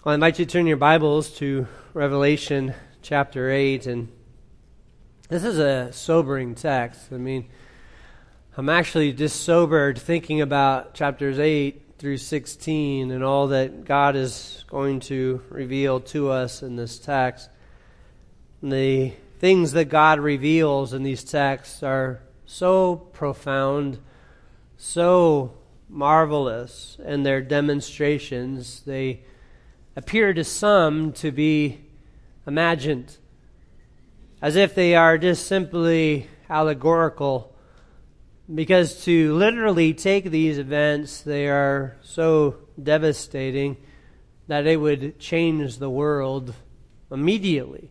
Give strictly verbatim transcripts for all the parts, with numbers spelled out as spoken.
Well, I invite you to turn your Bibles to Revelation chapter eight, and this is a sobering text. I mean, I'm actually just sobered thinking about chapters eight through sixteen and all that God is going to reveal to us in this text. And the things that God reveals in these texts are so profound, so marvelous in their demonstrations. They appear to some to be imagined, as if they are just simply allegorical, because to literally take these events, they are so devastating that it would change the world immediately.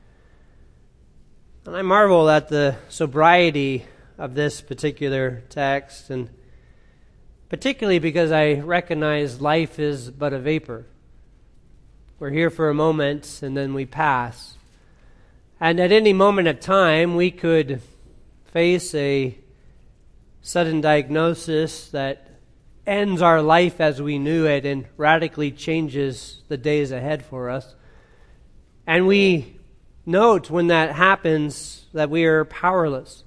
And I marvel at the sobriety of this particular text, and particularly because I recognize life is but a vapor. We're here for a moment, and then we pass. And at any moment of time, we could face a sudden diagnosis that ends our life as we knew it and radically changes the days ahead for us. And we note when that happens that we are powerless.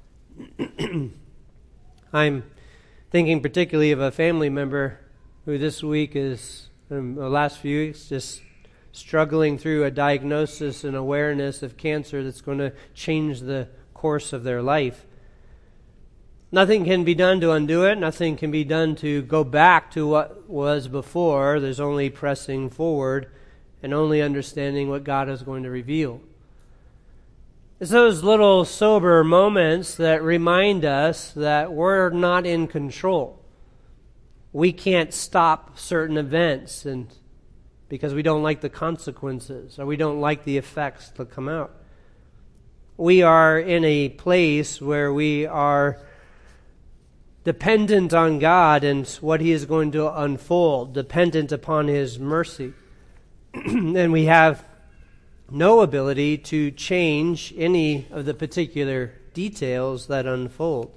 I'm thinking particularly of a family member who this week is, in the last few weeks, just struggling through a diagnosis and awareness of cancer that's going to change the course of their life. Nothing can be done to undo it. Nothing can be done to go back to what was before. There's only pressing forward and only understanding what God is going to reveal. It's those little sober moments that remind us that we're not in control. We can't stop certain events and because we don't like the consequences or we don't like the effects that come out. We are in a place where we are dependent on God and what He is going to unfold, dependent upon His mercy. And we have no ability to change any of the particular details that unfold.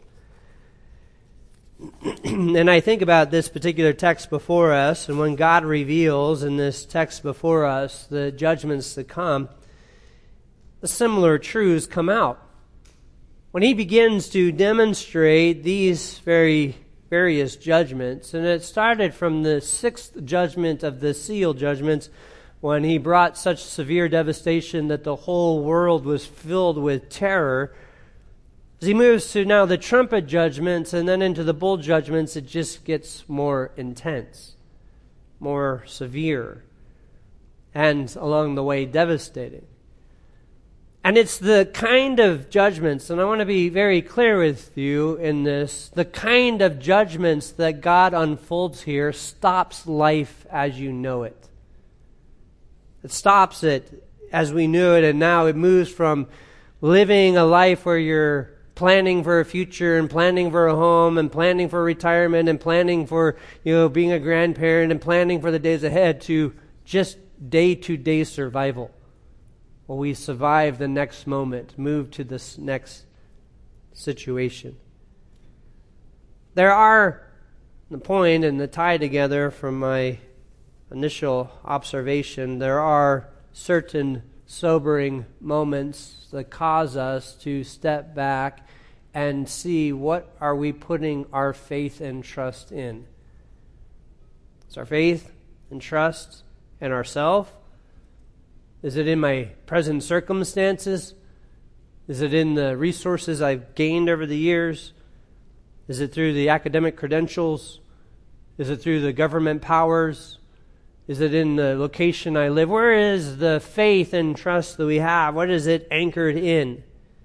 And I think about this particular text before us, and when God reveals in this text before us the judgments to come, the similar truths come out. When He begins to demonstrate these very various judgments, and it started from the sixth judgment of the seal judgments, when He brought such severe devastation that the whole world was filled with terror. As He moves to now the trumpet judgments and then into the bowl judgments, it just gets more intense, more severe, and along the way devastating. And it's the kind of judgments, and I want to be very clear with you in this, the kind of judgments that God unfolds here stops life as you know it. It stops it as we knew it, and now it moves from living a life where you're planning for a future and planning for a home and planning for retirement and planning for, you know, being a grandparent and planning for the days ahead to just day-to-day survival. Well, we survive the next moment, move to this next situation. There are, the point and the tie together from my initial observation, there are certain sobering moments that cause us to step back and see what are we putting our faith and trust in. Is our faith and trust in ourselves? Is it in my present circumstances? Is it in the resources I've gained over the years? Is it through the academic credentials? Is it through the government powers? Is it in the location I live? Where is the faith and trust that we have? What is it anchored in?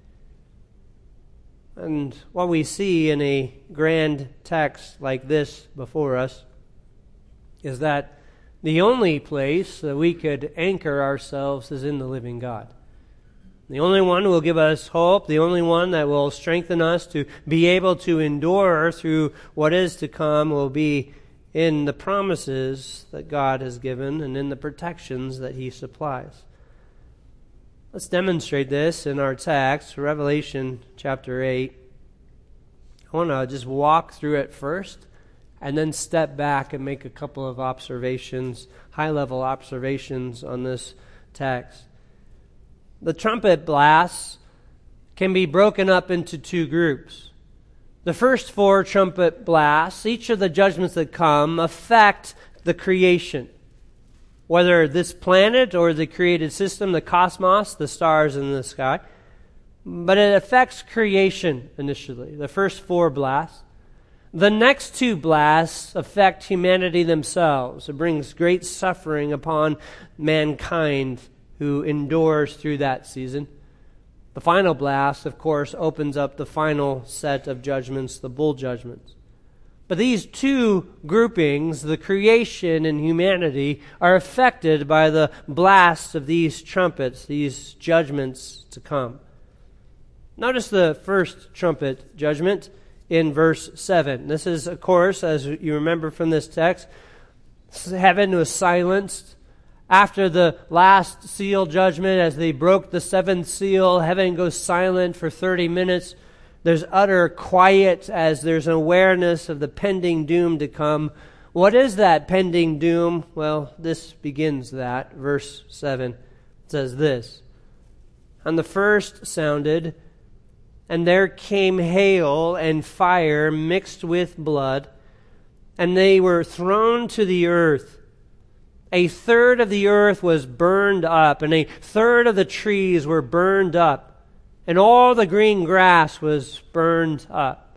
And what we see in a grand text like this before us is that the only place that we could anchor ourselves is in the living God. The only one who will give us hope, the only one that will strengthen us to be able to endure through what is to come will be in the promises that God has given and in the protections that He supplies. Let's demonstrate this in our text, Revelation chapter eight. I want to just walk through it first and then step back and make a couple of observations, high-level observations on this text. The trumpet blasts can be broken up into two groups. The first four trumpet blasts, each of the judgments that come, affect the creation. Whether this planet or the created system, the cosmos, the stars in the sky. But it affects creation initially, the first four blasts. The next two blasts affect humanity themselves. It brings great suffering upon mankind who endures through that season. The final blast, of course, opens up the final set of judgments, the bowl judgments. But these two groupings, the creation and humanity, are affected by the blast of these trumpets, these judgments to come. Notice the first trumpet judgment in verse seven. This is, of course, as you remember from this text, heaven was silenced. After the last seal judgment, as they broke the seventh seal, heaven goes silent for thirty minutes. There's utter quiet as there's an awareness of the pending doom to come. What is that pending doom? Well, this begins that. Verse seven says this. And the first sounded, and there came hail and fire mixed with blood, and they were thrown to the earth. A third of the earth was burned up, and a third of the trees were burned up, and all the green grass was burned up.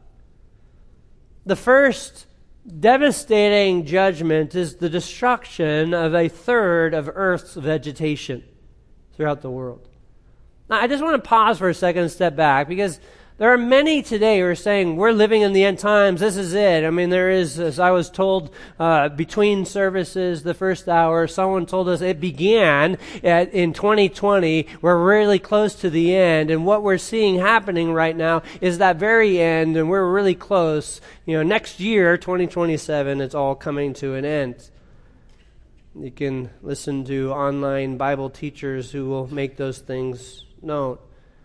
The first devastating judgment is the destruction of a third of Earth's vegetation throughout the world. Now, I just want to pause for a second and step back, because there are many today who are saying, we're living in the end times, this is it. I mean, there is, as I was told uh, between services, the first hour, someone told us it began at, in twenty twenty. We're really close to the end, and what we're seeing happening right now is that very end, and we're really close. You know, next year, twenty twenty-seven, it's all coming to an end. You can listen to online Bible teachers who will make those things known.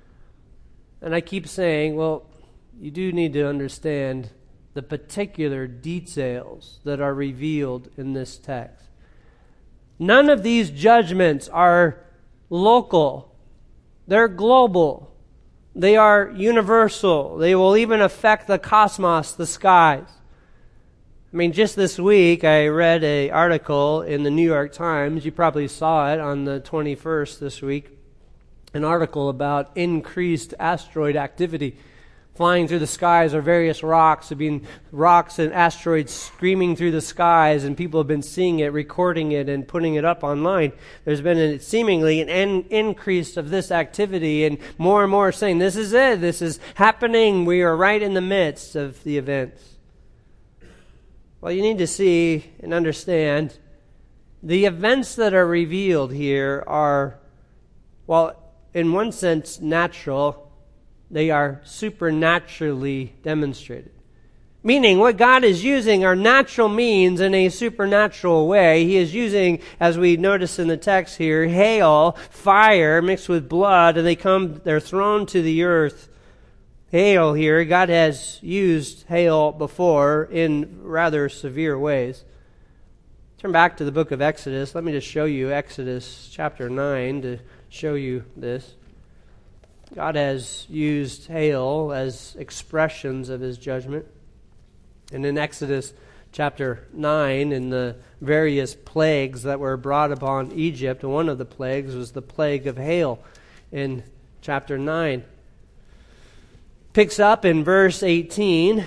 And I keep saying, well, you do need to understand the particular details that are revealed in this text. None of these judgments are local. They're global. They are universal. They will even affect the cosmos, the skies. I mean, just this week, I read an article in the New York Times. You probably saw it on the twenty-first this week. An article about increased asteroid activity. Flying through the skies are various rocks. There have been rocks and asteroids screaming through the skies, and people have been seeing it, recording it, and putting it up online. There's been a, seemingly an en- increase of this activity, and more and more saying, this is it, this is happening, we are right in the midst of the events. Well, you need to see and understand the events that are revealed here are, well, in one sense, natural. They are supernaturally demonstrated. Meaning, what God is using are natural means in a supernatural way. He is using, as we notice in the text here, hail, fire mixed with blood, and they come, they're thrown to the earth. Hail here, God has used hail before in rather severe ways. Turn back to the book of Exodus. Let me just show you Exodus chapter nine to show you this. God has used hail as expressions of his judgment. And in Exodus chapter nine, in the various plagues that were brought upon Egypt, one of the plagues was the plague of hail in chapter nine. Picks up in verse eighteen.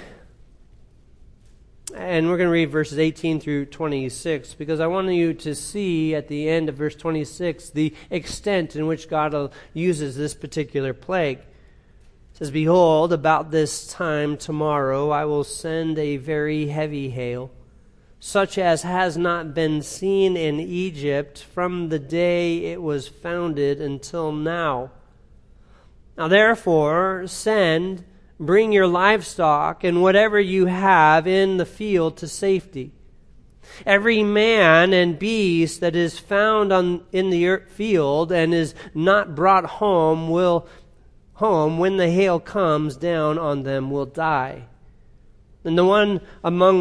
And we're going to read verses eighteen through twenty-six, because I want you to see at the end of verse twenty-six the extent in which God uses this particular plague. It says, Behold, about this time tomorrow I will send a very heavy hail, such as has not been seen in Egypt from the day it was founded until now. Now therefore send Bring your livestock and whatever you have in the field to safety. Every man and beast that is found on in the field and is not brought home will home when the hail comes down on them will die. And the one among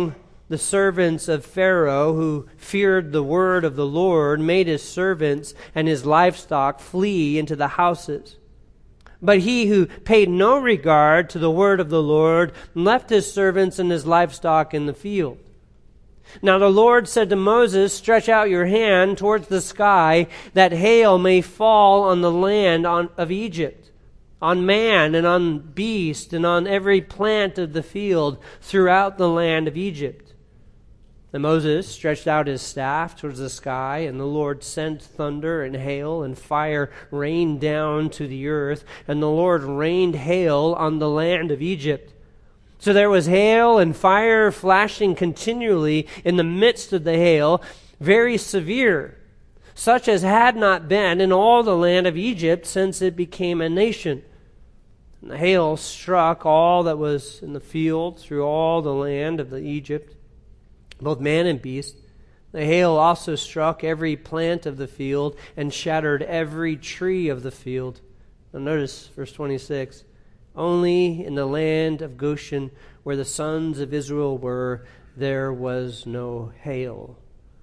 The servants of Pharaoh, who feared the word of the Lord, made his servants and his livestock flee into the houses. But he who paid no regard to the word of the Lord left his servants and his livestock in the field. Now the Lord said to Moses, "Stretch out your hand towards the sky, that hail may fall on the land of Egypt, on man and on beast and on every plant of the field throughout the land of Egypt." And Moses stretched out his staff towards the sky, and the Lord sent thunder and hail, and fire rained down to the earth, and the Lord rained hail on the land of Egypt. So there was hail and fire flashing continually in the midst of the hail, very severe, such as had not been in all the land of Egypt since it became a nation. And the hail struck all that was in the field through all the land of the Egypt, both man and beast. The hail also struck every plant of the field and shattered every tree of the field. Now notice verse twenty-six. Only in the land of Goshen, where the sons of Israel were, there was no hail.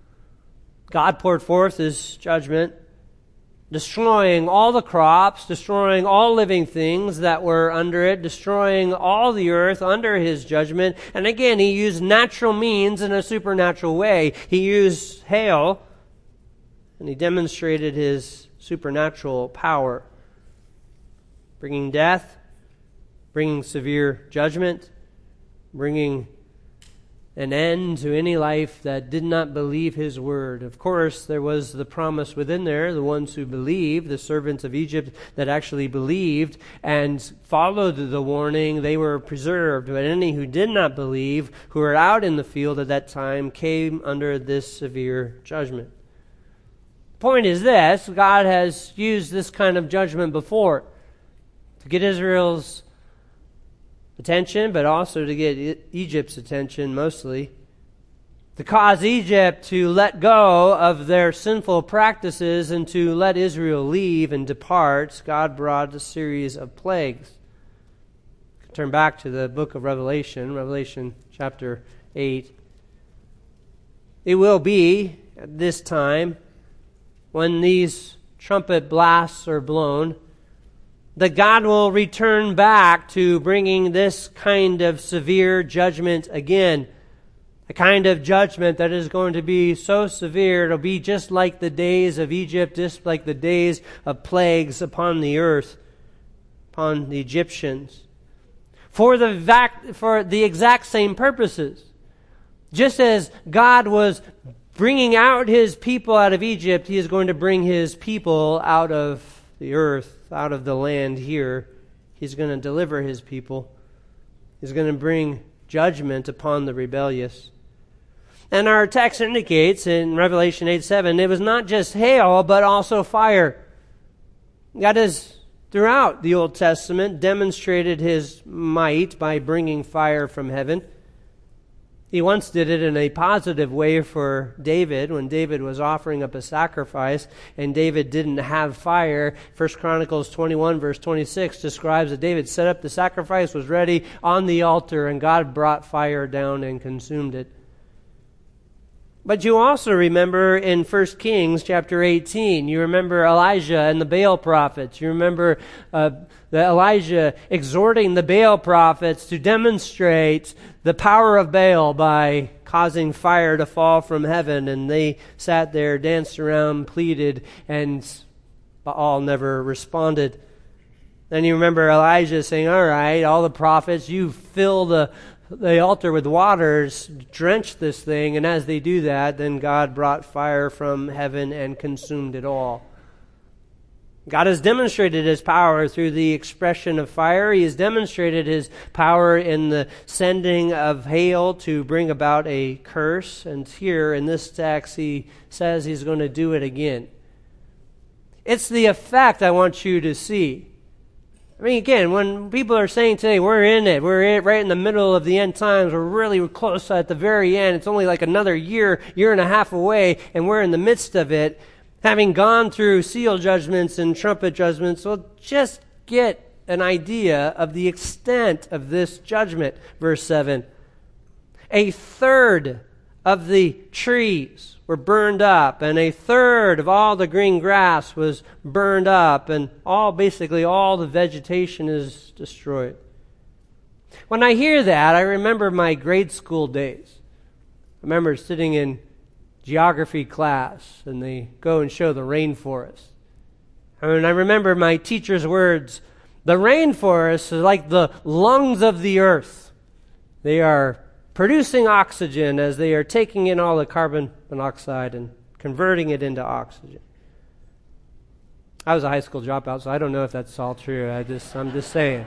God poured forth his judgment, destroying all the crops, destroying all living things that were under it, destroying all the earth under his judgment. And again, he used natural means in a supernatural way. He used hail, and he demonstrated his supernatural power, bringing death, bringing severe judgment, bringing an end to any life that did not believe his word. Of course, there was the promise within there, the ones who believed, the servants of Egypt that actually believed and followed the warning, they were preserved. But any who did not believe, who were out in the field at that time, came under this severe judgment. The point is this: God has used this kind of judgment before to get Israel's attention, but also to get Egypt's attention mostly, to cause Egypt to let go of their sinful practices and to let Israel leave and depart. God brought a series of plagues. Turn back to the book of Revelation, Revelation chapter eight. It will be at this time, when these trumpet blasts are blown, that God will return back to bringing this kind of severe judgment again. A kind of judgment that is going to be so severe, it'll be just like the days of Egypt, just like the days of plagues upon the earth, upon the Egyptians. For the, vac- for the exact same purposes. Just as God was bringing out his people out of Egypt, he is going to bring his people out of the earth, out of the land here. He's going to deliver his people. He's going to bring judgment upon the rebellious. And our text indicates in Revelation eight seven, it was not just hail, but also fire. God has, throughout the Old Testament, demonstrated his might by bringing fire from heaven. He once did it in a positive way for David when David was offering up a sacrifice and David didn't have fire. First Chronicles twenty-one verse twenty-six describes that David set up the sacrifice, was ready on the altar, and God brought fire down and consumed it. But you also remember in First Kings chapter eighteen, you remember Elijah and the Baal prophets. You remember uh, the Elijah exhorting the Baal prophets to demonstrate the power of Baal by causing fire to fall from heaven. And they sat there, danced around, pleaded, and Baal never responded. Then you remember Elijah saying, all right, all the prophets, you fill the the altar with waters, drench this thing, and as they do that, then God brought fire from heaven and consumed it all. God has demonstrated his power through the expression of fire. He has demonstrated his power in the sending of hail to bring about a curse. And here in this text, he says he's going to do it again. It's the effect I want you to see. I mean, again, when people are saying today, we're in it, we're in, right in the middle of the end times, we're really close at the very end, it's only like another year, year and a half away, and we're in the midst of it, having gone through seal judgments and trumpet judgments, well, just get an idea of the extent of this judgment. Verse seven. A third of the trees were burned up, and a third of all the green grass was burned up, and all basically all the vegetation is destroyed. When I hear that, I remember my grade school days. I remember sitting in geography class, and they go and show the rainforest. I mean, I remember my teacher's words, the rainforest is like the lungs of the earth. They are producing oxygen as they are taking in all the carbon monoxide and converting it into oxygen. I was a high school dropout, so I don't know if that's all true. I just, I'm just saying.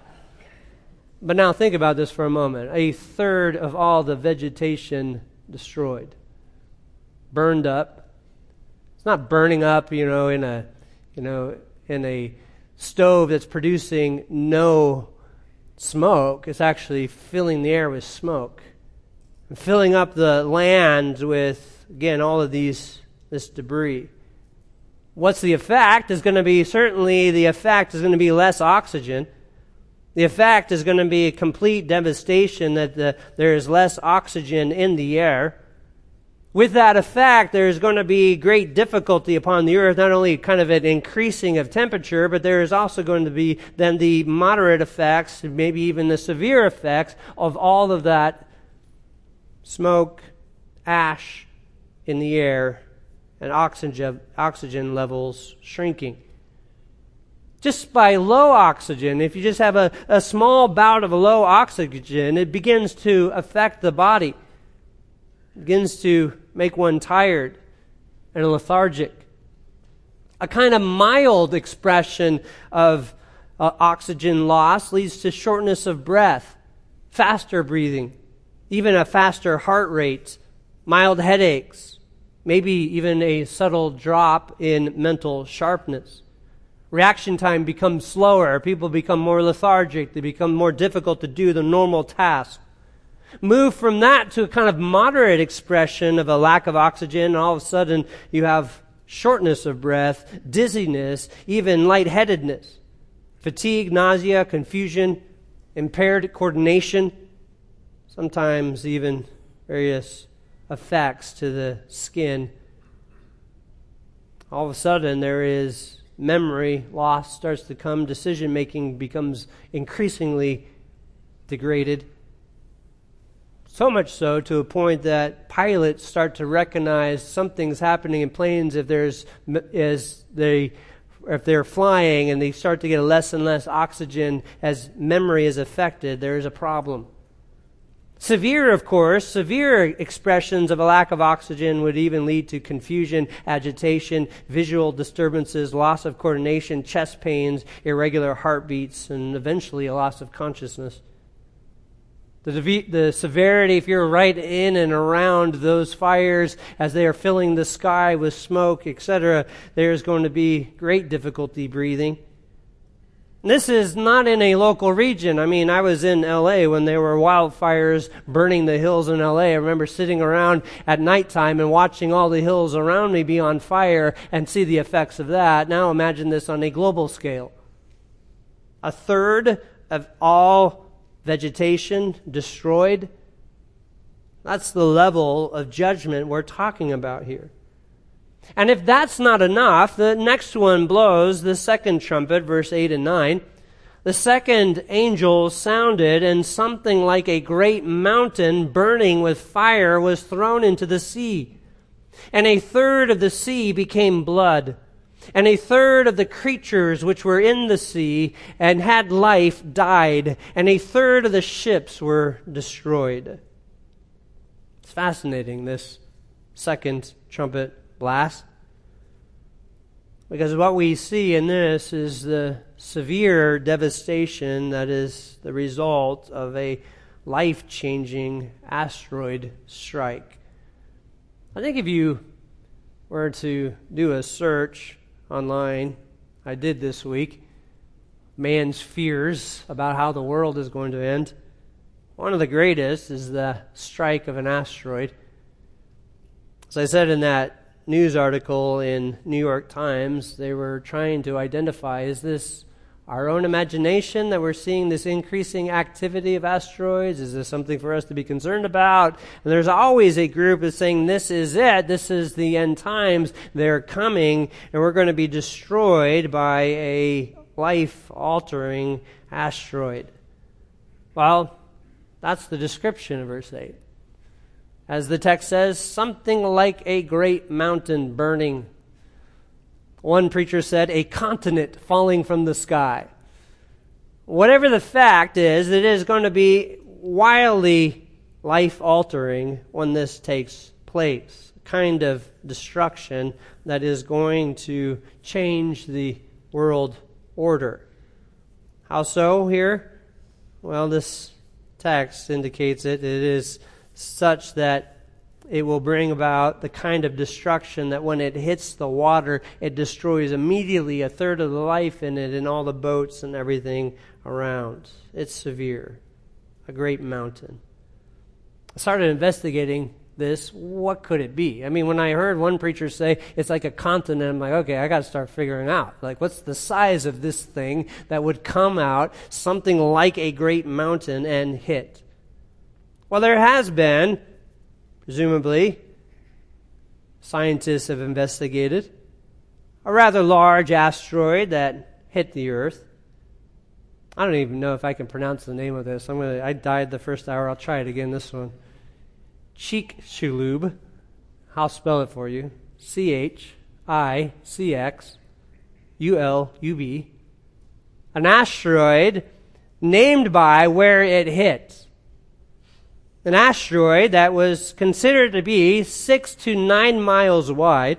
But now think about this for a moment. A third of all the vegetation destroyed, burned up. It's not burning up, you know, in a, you know, in a stove that's producing no smoke. It's actually filling the air with smoke and filling up the land with, again, all of these this debris. What's the effect? Is going to be certainly the effect is going to be less oxygen. The effect is going to be a complete devastation, that the, there is less oxygen in the air. With that effect, there is going to be great difficulty upon the earth, not only kind of an increasing of temperature, but there is also going to be then the moderate effects, maybe even the severe effects of all of that smoke, ash in the air, and oxygen, oxygen levels shrinking. Just by low oxygen, if you just have a, a small bout of a low oxygen, it begins to affect the body. It begins to make one tired and lethargic. A kind of mild expression of uh, oxygen loss leads to shortness of breath, faster breathing, even a faster heart rate, mild headaches, maybe even a subtle drop in mental sharpness. Reaction time becomes slower. People become more lethargic. They become more difficult to do the normal task. Move from that to a kind of moderate expression of a lack of oxygen, and all of a sudden you have shortness of breath, dizziness, even lightheadedness, fatigue, nausea, confusion, impaired coordination, sometimes even various effects to the skin. All of a sudden there is memory loss starts to come, decision-making becomes increasingly degraded. So much so to a point that pilots start to recognize something's happening in planes if there's as they if they're flying and they start to get less and less oxygen as memory is affected, there is a problem. Severe, of course, severe expressions of a lack of oxygen would even lead to confusion, agitation, visual disturbances, loss of coordination, chest pains, irregular heartbeats, and eventually a loss of consciousness. The, the severity, if you're right in and around those fires as they are filling the sky with smoke, et cetera, there's going to be great difficulty breathing. This is not in a local region. I mean, I was in L A when there were wildfires burning the hills in L A. I remember sitting around at nighttime and watching all the hills around me be on fire and see the effects of that. Now imagine this on a global scale. A third of all vegetation destroyed. That's the level of judgment we're talking about here. And if that's not enough, the next one blows the second trumpet, verse eight and nine. The second angel sounded, and something like a great mountain burning with fire was thrown into the sea. And a third of the sea became blood. And a third of the creatures which were in the sea and had life died. And a third of the ships were destroyed. It's fascinating, this second trumpet blast. Because what we see in this is the severe devastation that is the result of a life-changing asteroid strike. I think if you were to do a search online, I did this week, man's fears about how the world is going to end. One of the greatest is the strike of an asteroid. As I said in that news article in New York Times, they were trying to identify, is this our own imagination that we're seeing this increasing activity of asteroids? Is this something for us to be concerned about? And there's always a group that's saying, this is it. This is the end times. They're coming, and we're going to be destroyed by a life-altering asteroid. Well, that's the description of verse eight. As the text says, something like a great mountain burning. One preacher said, a continent falling from the sky. Whatever the fact is, it is going to be wildly life-altering when this takes place. A kind of destruction that is going to change the world order. How so here? Well, this text indicates it. It is such that it will bring about the kind of destruction that when it hits the water, it destroys immediately a third of the life in it and all the boats and everything around. It's severe. A great mountain. I started investigating this. What could it be? I mean, when I heard one preacher say it's like a continent, I'm like, okay, I got to start figuring out. Like, what's the size of this thing that would come out, something like a great mountain, and hit? Well, there has been, presumably, scientists have investigated a rather large asteroid that hit the Earth. I don't even know if I can pronounce the name of this. I'm gonna. I died the first hour. I'll try it again. This one, Chicxulub. I'll spell it for you. C H I C X U L U B. An asteroid named by where it hit. An asteroid that was considered to be six to nine miles wide,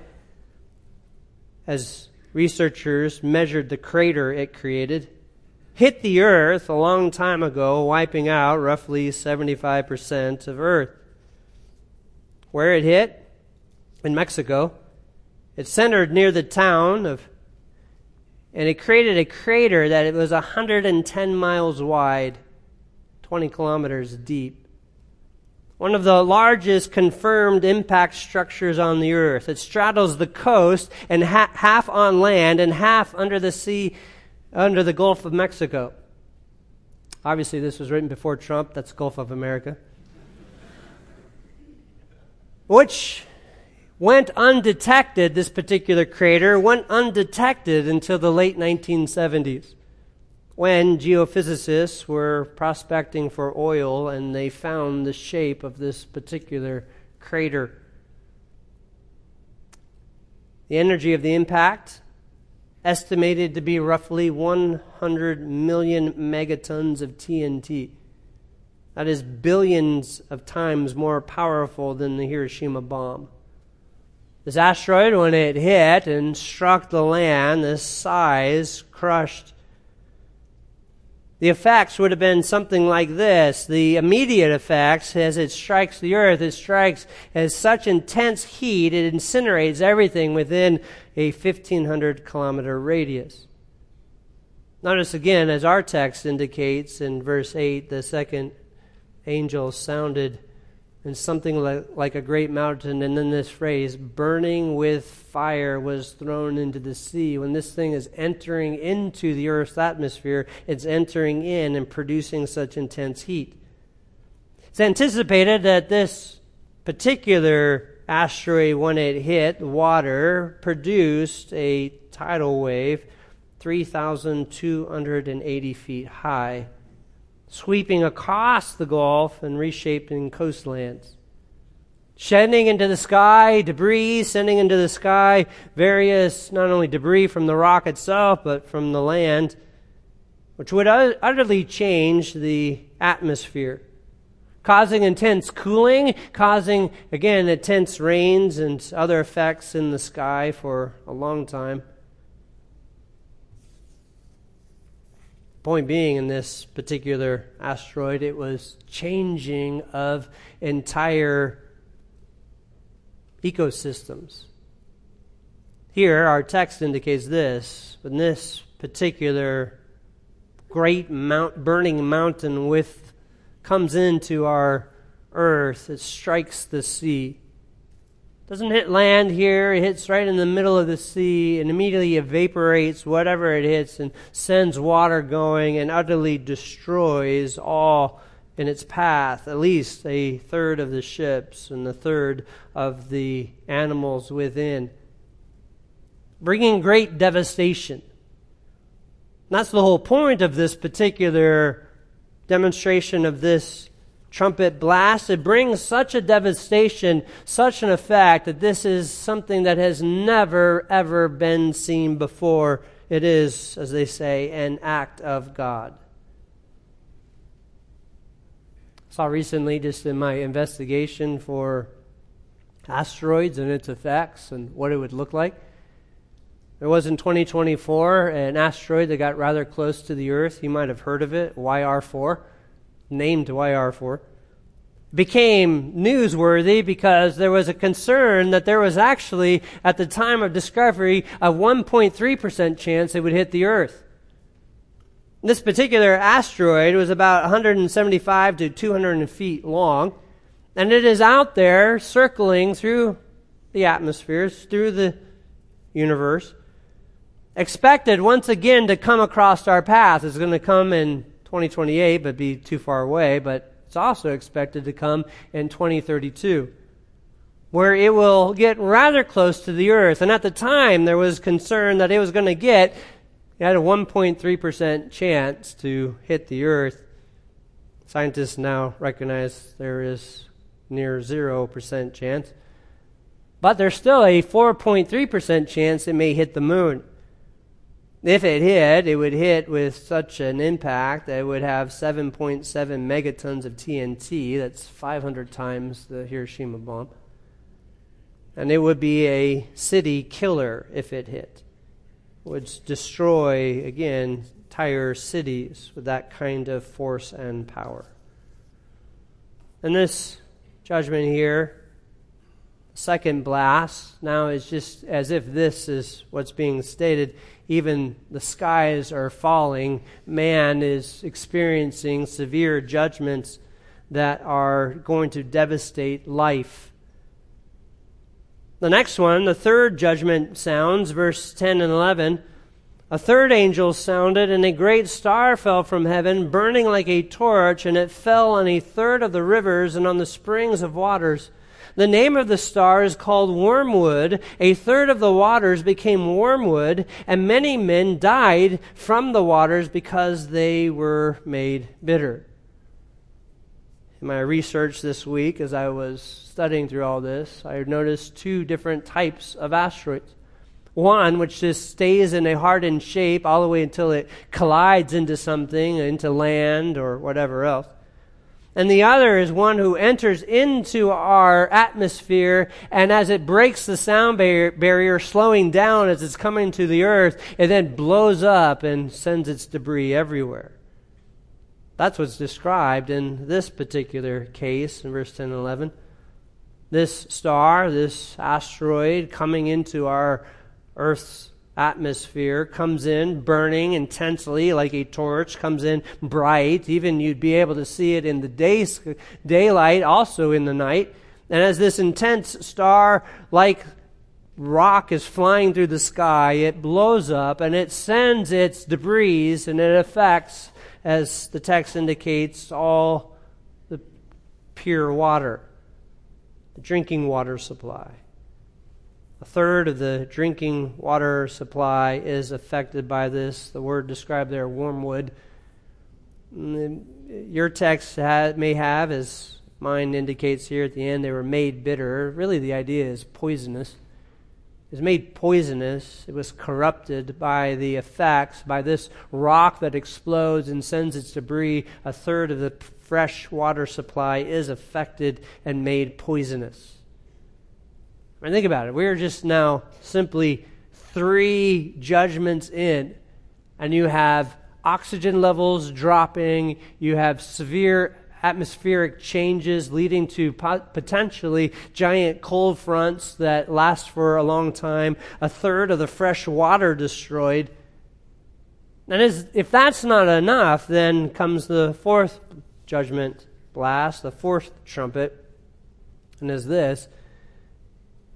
as researchers measured the crater it created, hit the Earth a long time ago, wiping out roughly seventy-five percent of Earth. Where it hit? In Mexico. It centered near the town of, and it created a crater that it was one hundred ten miles wide, twenty kilometers deep. One of the largest confirmed impact structures on the Earth. It straddles the coast and ha- half on land and half under the sea, under the Gulf of Mexico. Obviously, this was written before Trump. That's Gulf of America. Which went undetected, this particular crater, went undetected until the late nineteen seventies. When geophysicists were prospecting for oil and they found the shape of this particular crater. The energy of the impact, estimated to be roughly one hundred million megatons of T N T. That is billions of times more powerful than the Hiroshima bomb. This asteroid, when it hit and struck the land, this size crushed. The effects would have been something like this. The immediate effects, as it strikes the earth, it strikes as such intense heat, it incinerates everything within a fifteen hundred kilometer radius. Notice again, as our text indicates in verse eight, the second angel sounded, and something like, like a great mountain, and then this phrase, burning with fire, was thrown into the sea. When this thing is entering into the Earth's atmosphere, it's entering in and producing such intense heat. It's anticipated that this particular asteroid, when it hit water, produced a tidal wave three thousand two hundred eighty feet high, sweeping across the Gulf and reshaping coastlands. Sending into the sky debris, sending into the sky various, not only debris from the rock itself, but from the land, which would utterly change the atmosphere, causing intense cooling, causing, again, intense rains and other effects in the sky for a long time. Point being, in this particular asteroid, it was changing of entire ecosystems. Here, our text indicates this. When this particular great mount, burning mountain with comes into our earth, it strikes the sea. Doesn't hit land here. It hits right in the middle of the sea and immediately evaporates whatever it hits and sends water going and utterly destroys all in its path, at least a third of the ships and a third of the animals within, bringing great devastation. And that's the whole point of this particular demonstration of this trumpet blast. It brings such a devastation, such an effect, that this is something that has never, ever been seen before. It is, as they say, an act of God. I saw recently, just in my investigation for asteroids and its effects and what it would look like, there was in twenty twenty-four an asteroid that got rather close to the Earth. You might have heard of it, Y R four. Named Y R four, became newsworthy because there was a concern that there was actually, at the time of discovery, a one point three percent chance it would hit the Earth. This particular asteroid was about one hundred seventy-five to two hundred feet long, and it is out there circling through the atmospheres, through the universe, expected once again to come across our path. It's going to come in twenty twenty-eight, but be too far away, but it's also expected to come in twenty thirty-two, where it will get rather close to the Earth. And at the time, there was concern that it was going to get, it had a one point three percent chance to hit the Earth. Scientists now recognize there is near zero percent chance. But there's still a four point three percent chance it may hit the moon. If it hit, it would hit with such an impact that it would have seven point seven megatons of T N T. That's five hundred times the Hiroshima bomb. And it would be a city killer if it hit. It would destroy, again, entire cities with that kind of force and power. And this judgment here, second blast, now is just as if this is what's being stated. Even the skies are falling. Man is experiencing severe judgments that are going to devastate life. The next one, the third judgment sounds, verse ten and eleven. A third angel sounded, and a great star fell from heaven, burning like a torch, and it fell on a third of the rivers and on the springs of waters. The name of the star is called Wormwood. A third of the waters became wormwood, and many men died from the waters because they were made bitter. In my research this week, as I was studying through all this, I noticed two different types of asteroids. One, which just stays in a hardened shape all the way until it collides into something, into land or whatever else. And the other is one who enters into our atmosphere, and as it breaks the sound barrier, barrier, slowing down as it's coming to the earth, it then blows up and sends its debris everywhere. That's what's described in this particular case in verse ten and eleven. This star, this asteroid coming into our Earth's atmosphere, comes in burning intensely like a torch, comes in bright. Even you'd be able to see it in the day, daylight, also in the night. And as this intense star-like rock is flying through the sky, it blows up and it sends its debris, and it affects, as the text indicates, all the pure water, the drinking water supply. A third of the drinking water supply is affected by this. The word described there, wormwood. Your text may have, as mine indicates here at the end, they were made bitter. Really the idea is poisonous. It was made poisonous. It was corrupted by the effects, by this rock that explodes and sends its debris. A third of the fresh water supply is affected and made poisonous. I mean, think about it. We're just now simply three judgments in, and you have oxygen levels dropping, you have severe atmospheric changes leading to potentially giant cold fronts that last for a long time, a third of the fresh water destroyed. And as, if that's not enough, then comes the fourth judgment blast, the fourth trumpet, and is this: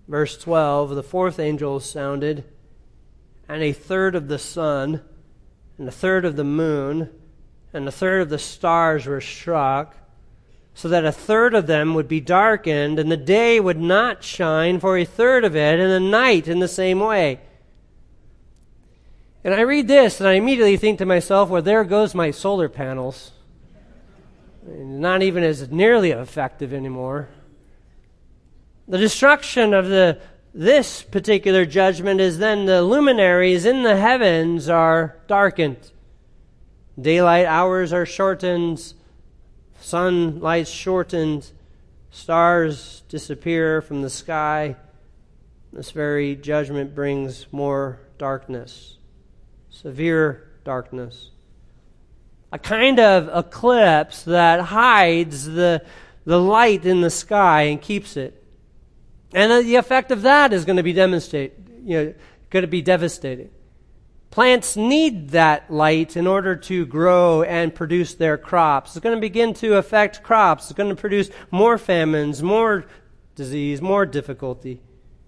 Verse twelve, the fourth angel sounded, and a third of the sun, and a third of the moon, and a third of the stars were struck, so that a third of them would be darkened, and the day would not shine for a third of it, and the night in the same way. And I read this, and I immediately think to myself, well, there goes my solar panels. Not even as nearly effective anymore. The destruction of the this particular judgment is then the luminaries in the heavens are darkened. Daylight hours are shortened, sunlight shortened, stars disappear from the sky. This very judgment brings more darkness, severe darkness. A kind of eclipse that hides the, the light in the sky and keeps it. And the effect of that is going to be demonstrate, you know, going to be devastating. Plants need that light in order to grow and produce their crops. It's going to begin to affect crops. It's going to produce more famines, more disease, more difficulty.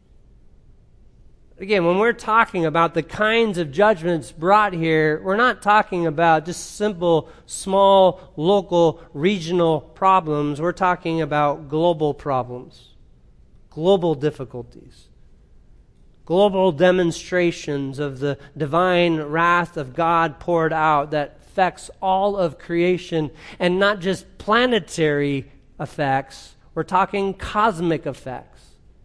Again, when we're talking about the kinds of judgments brought here, we're not talking about just simple, small, local, regional problems. We're talking about global problems. Global difficulties, global demonstrations of the divine wrath of God poured out that affects all of creation, and not just planetary effects. We're talking cosmic effects.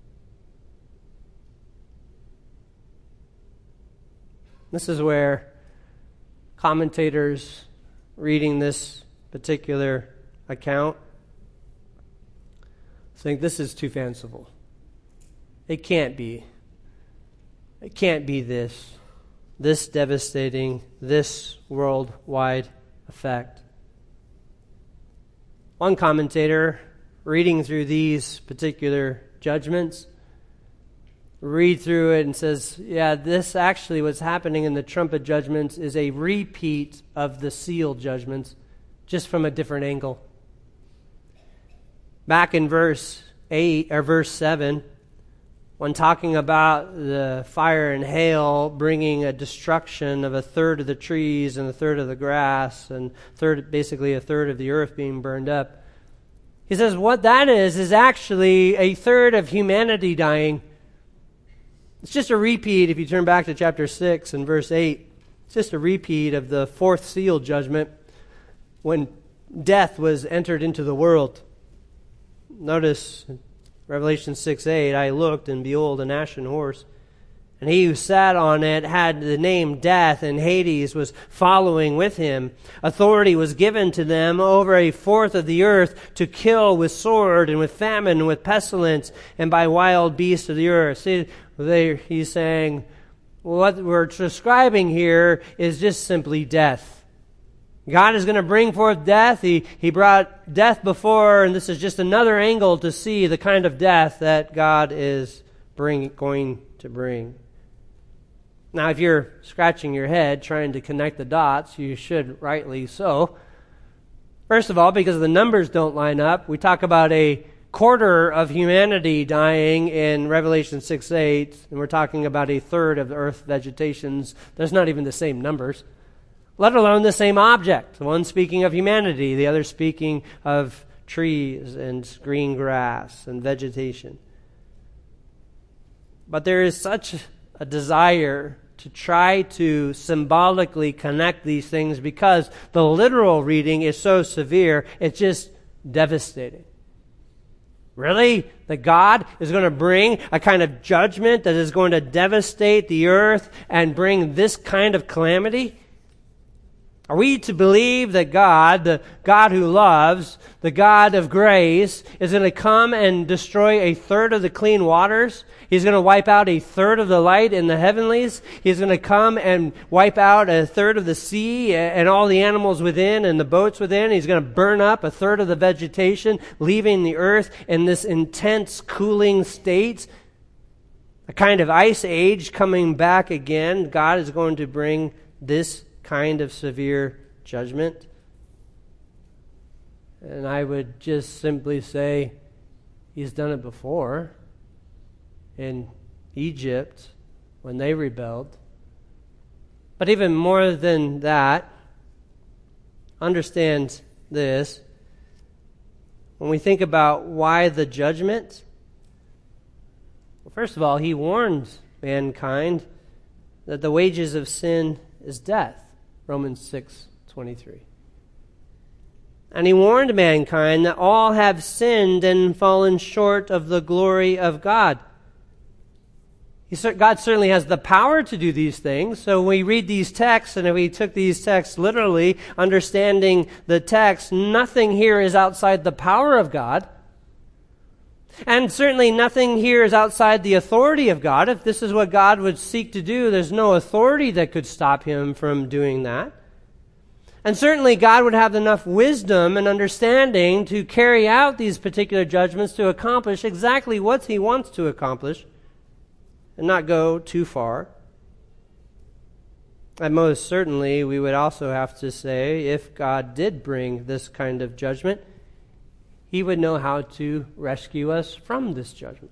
This is where commentators reading this particular account think this is too fanciful. It can't be. It can't be this. This devastating, this worldwide effect. One commentator, reading through these particular judgments, read through it and says, yeah, this actually what's happening in the trumpet judgments is a repeat of the seal judgments, just from a different angle. Back in verse eight or verse seven, when talking about the fire and hail bringing a destruction of a third of the trees and a third of the grass and third, basically a third of the earth being burned up, he says what that is is actually a third of humanity dying. It's just a repeat. If you turn back to chapter six and verse eight, it's just a repeat of the fourth seal judgment when death was entered into the world. Notice Revelation six eight, I looked, and behold, an ashen horse. And he who sat on it had the name Death, and Hades was following with him. Authority was given to them over a fourth of the earth to kill with sword, and with famine, and with pestilence, and by wild beasts of the earth. See, they, he's saying, what we're describing here is just simply death. God is going to bring forth death. He, he brought death before, and this is just another angle to see the kind of death that God is bring, going to bring. Now, if you're scratching your head trying to connect the dots, you should rightly so. First of all, because the numbers don't line up. We talk about a quarter of humanity dying in Revelation six eight, and we're talking about a third of the earth vegetations. There's not even the same numbers, let alone the same object. One speaking of humanity, the other speaking of trees and green grass and vegetation. But there is such a desire to try to symbolically connect these things because the literal reading is so severe, it's just devastating. Really? That God is going to bring a kind of judgment that is going to devastate the earth and bring this kind of calamity? Are we to believe that God, the God who loves, the God of grace, is going to come and destroy a third of the clean waters? He's going to wipe out a third of the light in the heavenlies? He's going to come and wipe out a third of the sea and all the animals within and the boats within? He's going to burn up a third of the vegetation, leaving the earth in this intense cooling state? A kind of ice age coming back again. God is going to bring this kind of severe judgment. And I would just simply say, He's done it before. in Egypt when they rebelled. But even more than that, understand this. When we think about why the judgment, well, first of all, he warned mankind that the wages of sin is death, Romans six twenty-three. And he warned mankind that all have sinned and fallen short of the glory of God. He, God certainly has the power to do these things. So when we read these texts, and if we took these texts literally, understanding the text, nothing here is outside the power of God. And certainly nothing here is outside the authority of God. If this is what God would seek to do, there's no authority that could stop him from doing that. And certainly God would have enough wisdom and understanding to carry out these particular judgments to accomplish exactly what he wants to accomplish and not go too far. And most certainly we would also have to say, if God did bring this kind of judgment, he would know how to rescue us from this judgment.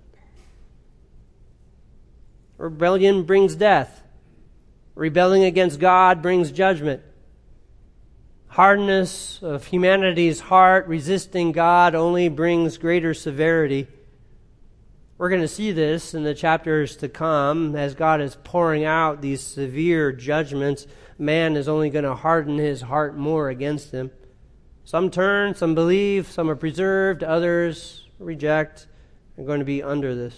Rebellion brings death. Rebelling against God brings judgment. Hardness of humanity's heart, resisting God, only brings greater severity. We're going to see this in the chapters to come. As God is pouring out these severe judgments, man is only going to harden his heart more against him. Some turn, some believe, some are preserved, others reject, are going to be under this.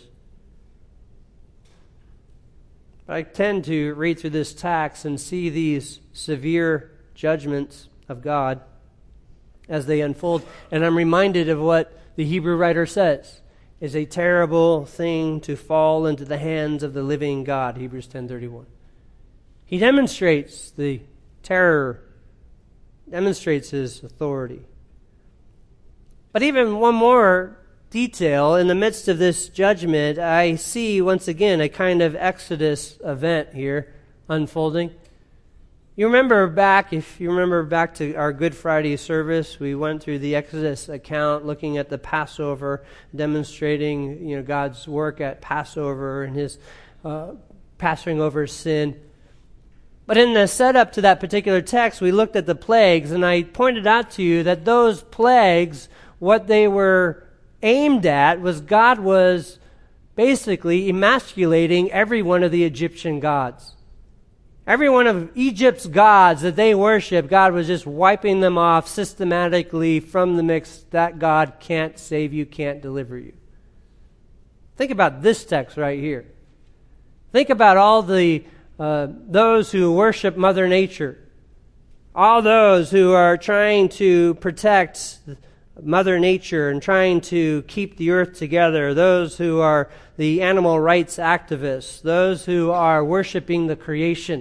But I tend to read through this text and see these severe judgments of God as they unfold. And I'm reminded of what the Hebrew writer says is a terrible thing to fall into the hands of the living God, Hebrews ten thirty-one. He demonstrates the terror, demonstrates his authority. But even one more detail, in the midst of this judgment, I see once again a kind of Exodus event here unfolding. You remember back, if you remember back to our Good Friday service, we went through the Exodus account looking at the Passover, demonstrating, you know, God's work at Passover and his uh, passing over sin. But in the setup to that particular text, we looked at the plagues, and I pointed out to you that those plagues, what they were aimed at was God was basically emasculating every one of the Egyptian gods. Every one of Egypt's gods that they worship, God was just wiping them off systematically from the mix. That God can't save you, can't deliver you. Think about this text right here. Think about all the uh, those who worship Mother Nature. All those who are trying to protect Mother Nature and trying to keep the earth together. Those who are the animal rights activists. Those who are worshiping the creation.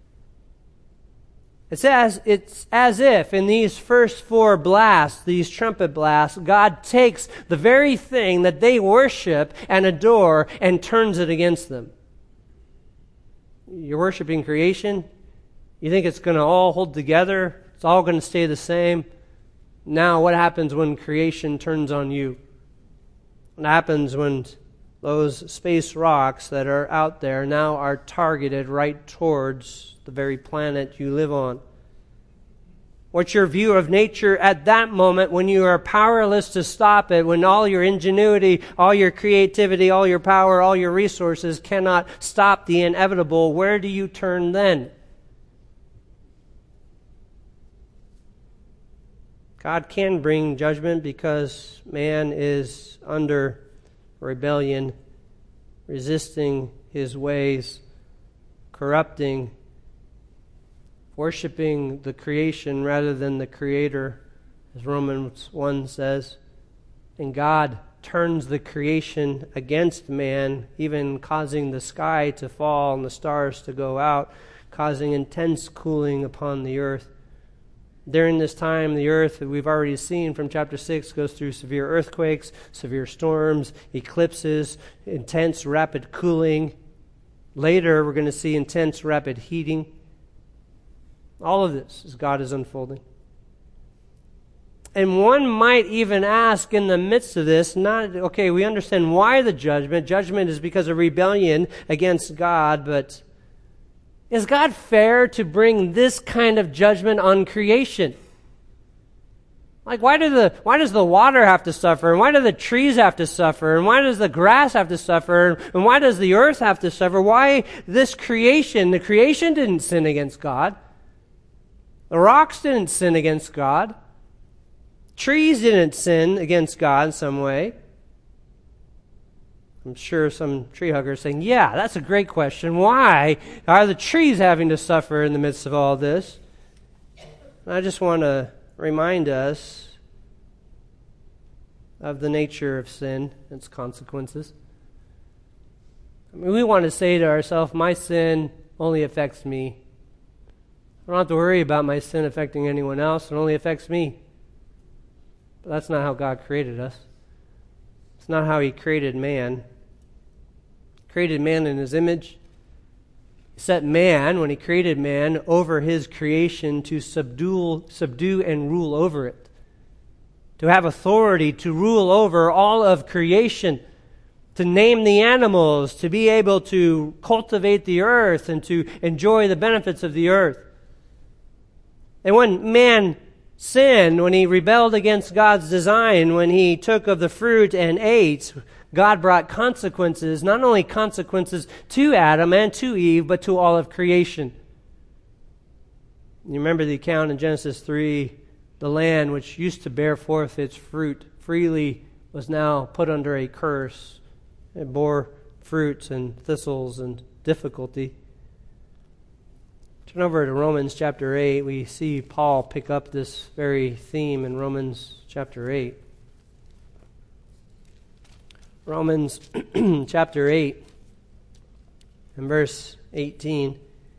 It's as, it's as if in these first four blasts, these trumpet blasts, God takes the very thing that they worship and adore and turns it against them. You're worshiping creation. You think it's going to all hold together. It's all going to stay the same. Now what happens when creation turns on you? What happens when those space rocks that are out there now are targeted right towards the very planet you live on? What's your view of nature at that moment when you are powerless to stop it, when all your ingenuity, all your creativity, all your power, all your resources cannot stop the inevitable? Where do you turn then? God can bring judgment because man is under rebellion, resisting his ways, corrupting, worshiping the creation rather than the Creator, as Romans one says. And God turns the creation against man, even causing the sky to fall and the stars to go out, causing intense cooling upon the earth. During this time, the earth, that we've already seen from chapter six, goes through severe earthquakes, severe storms, eclipses, intense rapid cooling. Later, we're going to see intense rapid heating. All of this as God is unfolding. And one might even ask in the midst of this, not, okay, we understand why the judgment. Judgment is because of rebellion against God, but is God fair to bring this kind of judgment on creation? Like, why do the why does the water have to suffer? And why do the trees have to suffer? And why does the grass have to suffer? And why does the earth have to suffer? Why this creation? The creation didn't sin against God. The rocks didn't sin against God. Trees didn't sin against God in some way. I'm sure some tree huggers saying, yeah, that's a great question. Why are the trees having to suffer in the midst of all this? And I just want to remind us of the nature of sin and its consequences. I mean, we want to say to ourselves, my sin only affects me. I don't have to worry about my sin affecting anyone else. It only affects me. But that's not how God created us. It's not how He created man. He created man in His image. He set man, when He created man, over His creation to subdue, subdue and rule over it. To have authority to rule over all of creation. To name the animals. To be able to cultivate the earth and to enjoy the benefits of the earth. And when man sinned, when he rebelled against God's design, when he took of the fruit and ate, God brought consequences, not only consequences to Adam and to Eve, but to all of creation. You remember the account in Genesis three, the land which used to bear forth its fruit freely was now put under a curse. It bore fruits and thistles and difficulty. Turn over to Romans chapter eight. We see Paul pick up this very theme in Romans chapter eight. Romans chapter eight and verse eighteen.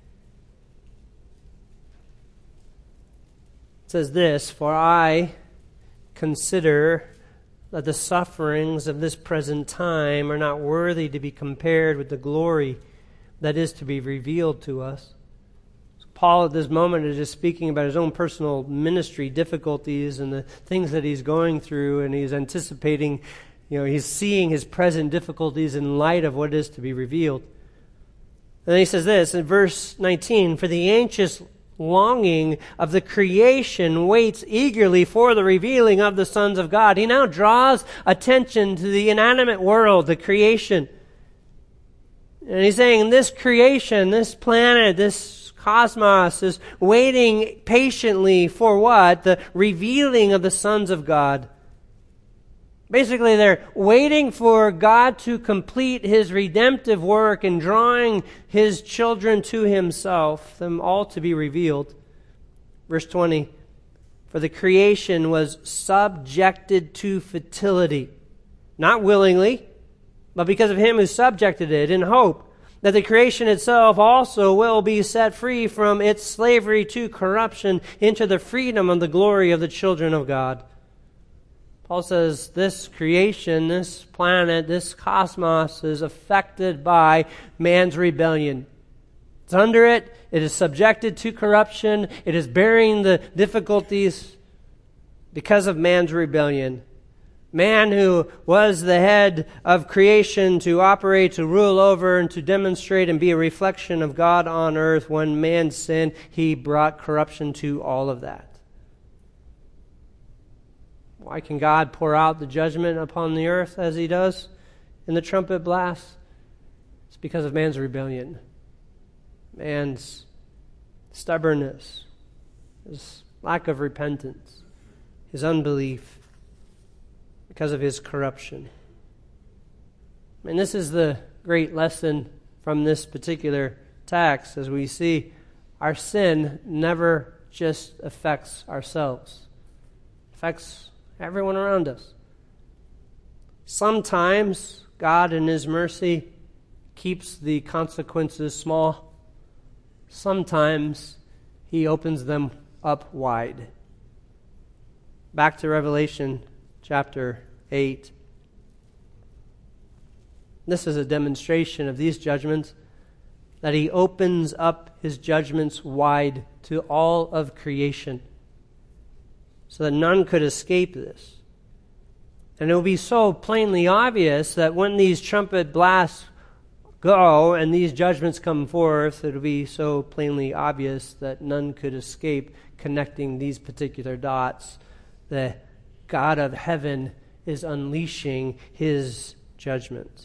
It says this, "For I consider that the sufferings of this present time are not worthy to be compared with the glory that is to be revealed to us." Paul at this moment is just speaking about his own personal ministry difficulties and the things that he's going through, and he's anticipating, you know, he's seeing his present difficulties in light of what is to be revealed. And then he says this in verse nineteen, "For the anxious longing of the creation waits eagerly for the revealing of the sons of God." He now draws attention to the inanimate world, the creation. And he's saying this creation, this planet, this cosmos is waiting patiently for what? The revealing of the sons of God. Basically, they're waiting for God to complete His redemptive work in drawing His children to Himself, them all to be revealed. Verse twenty, "For the creation was subjected to futility, not willingly, but because of Him who subjected it, in hope that the creation itself also will be set free from its slavery to corruption into the freedom of the glory of the children of God." Paul says this creation, this planet, this cosmos is affected by man's rebellion. It's under it. It is subjected to corruption. It is bearing the difficulties because of man's rebellion. Man who was the head of creation to operate, to rule over, and to demonstrate and be a reflection of God on earth, when man sinned, he brought corruption to all of that. Why can God pour out the judgment upon the earth as He does in the trumpet blast? It's because of man's rebellion, man's stubbornness, his lack of repentance, his unbelief, because of his corruption. And this is the great lesson from this particular text, as we see our sin never just affects ourselves. It affects everyone around us. Sometimes God in His mercy keeps the consequences small. Sometimes He opens them up wide. Back to Revelation chapter eight. This is a demonstration of these judgments, that He opens up His judgments wide to all of creation. so that none could escape this. And it will be so plainly obvious that when these trumpet blasts go and these judgments come forth, it will be so plainly obvious that none could escape connecting these particular dots. The God of heaven is unleashing his judgment.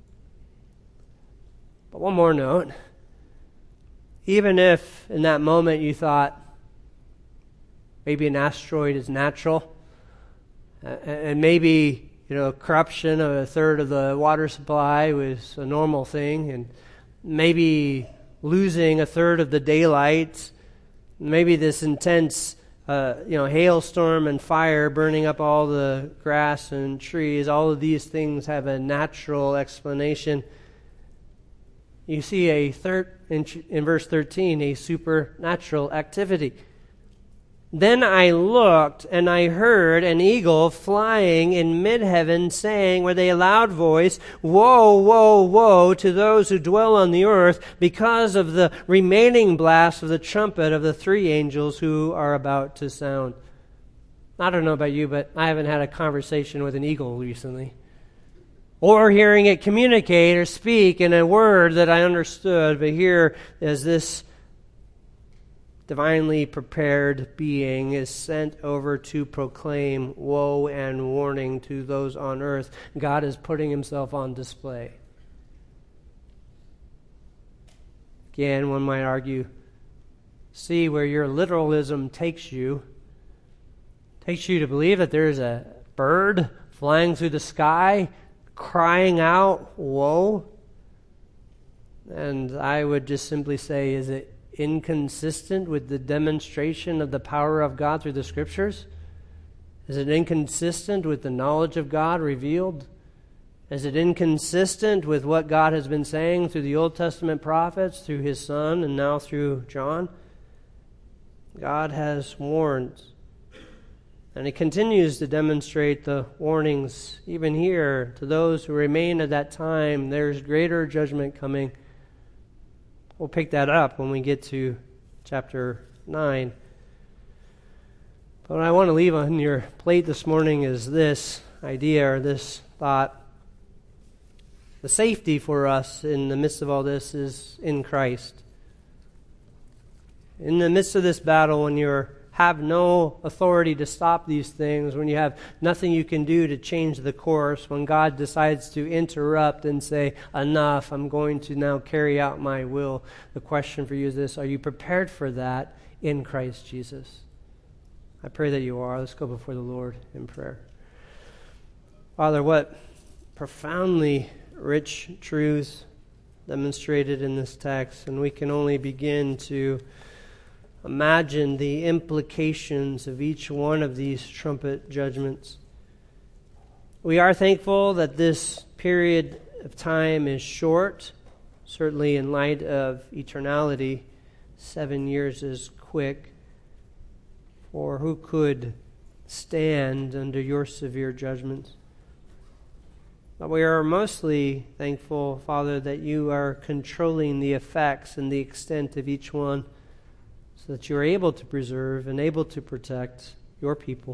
But one more note. Even if in that moment you thought maybe an asteroid is natural, and maybe, you know, corruption of a third of the water supply was a normal thing, and maybe losing a third of the daylight, maybe this intense, uh, you know, hailstorm and fire burning up all the grass and trees, all of these things have a natural explanation. You see a third in, in verse thirteen, a supernatural activity. Then I looked, and I heard an eagle flying in mid-heaven, saying with a loud voice, Woe, woe, woe to those who dwell on the earth, because of the remaining blast of the trumpet of the three angels who are about to sound. I don't know about you, but I haven't had a conversation with an eagle recently, or hearing it communicate or speak in a word that I understood. But here is this divinely prepared being is sent over to proclaim woe and warning to those on earth. God is putting himself on display. Again, one might argue, see where your literalism takes you. Takes you to believe that there's a bird flying through the sky, crying out, woe. And I would just simply say, is it inconsistent with the demonstration of the power of God through the Scriptures? Is it inconsistent with the knowledge of God revealed? Is it inconsistent with what God has been saying through the Old Testament prophets, through his Son, and now through John? God has warned. And he continues to demonstrate the warnings even here to those who remain at that time. There's greater judgment coming. We'll pick that up when we get to chapter nine. But what I want to leave on your plate this morning is this idea or this thought. The safety for us in the midst of all this is in Christ. In the midst of this battle, when you have no authority to stop these things, when you have nothing you can do to change the course, when God decides to interrupt and say, enough, I'm going to now carry out my will, the question for you is this: are you prepared for that in Christ Jesus? I pray that you are. Let's go before the Lord in prayer. Father, what profoundly rich truths demonstrated in this text, and we can only begin to imagine the implications of each one of these trumpet judgments. We are thankful that this period of time is short, certainly in light of eternality. Seven years is quick. For who could stand under your severe judgments? But we are mostly thankful, Father, that you are controlling the effects and the extent of each one, so that you are able to preserve and able to protect your people.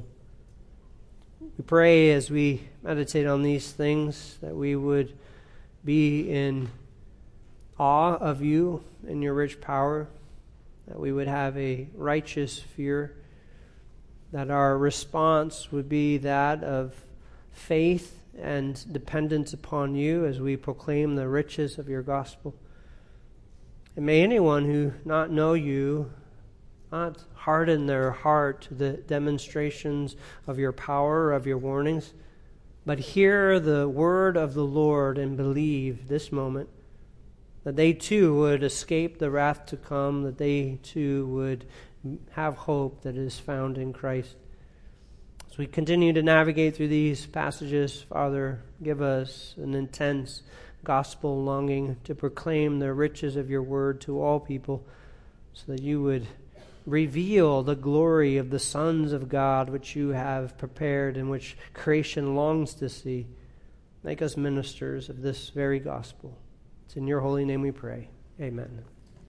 We pray as we meditate on these things that we would be in awe of you and your rich power, that we would have a righteous fear, that our response would be that of faith and dependence upon you as we proclaim the riches of your gospel. And may anyone who not know you not harden their heart to the demonstrations of your power, of your warnings, but hear the word of the Lord and believe this moment, that they too would escape the wrath to come, that they too would have hope that is found in Christ. As we continue to navigate through these passages, Father, give us an intense gospel longing to proclaim the riches of your word to all people, so that you would reveal the glory of the sons of God which you have prepared and which creation longs to see. Make us ministers of this very gospel. It's in your holy name we pray. Amen.